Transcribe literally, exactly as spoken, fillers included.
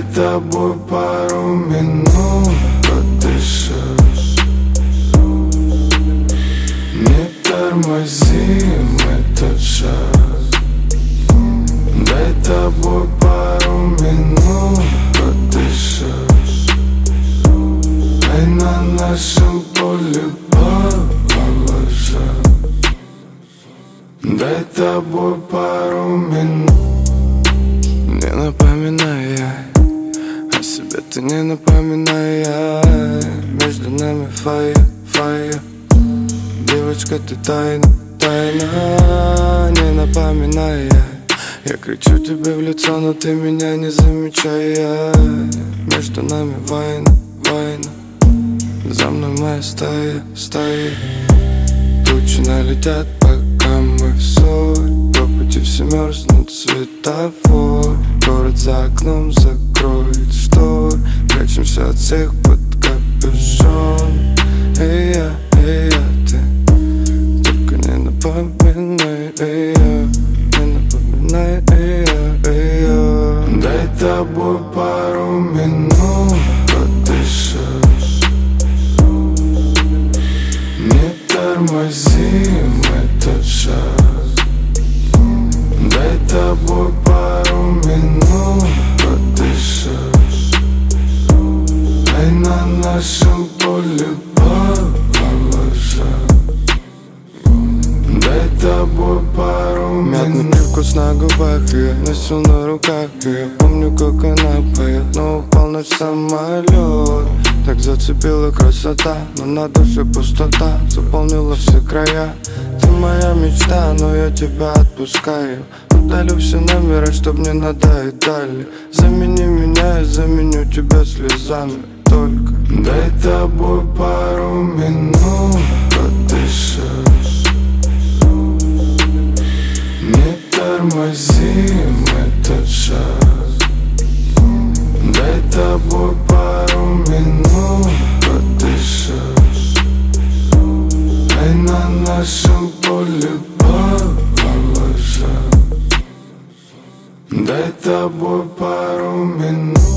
тобой пару минут подышать. Не тормозим этот шаг. Дай тобой пару минут подышать. Ай на нашем поле положа. Дай тобой пару минут. Не напоминай о себе, ты не напоминай. Между нами фая, фая. Девочка, ты тайна, тайна. Не напоминай. Я кричу тебе в лицо, но ты меня не замечаешь. Между нами война, война. За мной моя стая, стая. Тучи налетят, пока мы в ссоре. По пути все мерзнут, светофор. Город за окном закроет штор. Прячемся от всех под капюшон. Эй, я, эй, я, ты только не напоминай, эй, я. Не напоминай, эй, я, эй, я. Дай тобой пару минут подышать. Не тормозим этот шаг. Дай тобой пару минут подышать. Ай на нашем поле положа. Дай тобой пару минут. Мятный привкус на губах, я носил на руках. Я помню, как она поет, но упал наш самолет. Так зацепила красота, но на душе пустота заполнила все края. Ты моя мечта, но я тебя отпускаю. Удалю все номера, чтоб не надоедали. Замени меня, я заменю тебя слезами. Только дай тобой пару минут подышать. Не тормозим этот шаг. Дай тобой пару минут подышать. Ай на нашем поле положа. Дай тобой пару минут.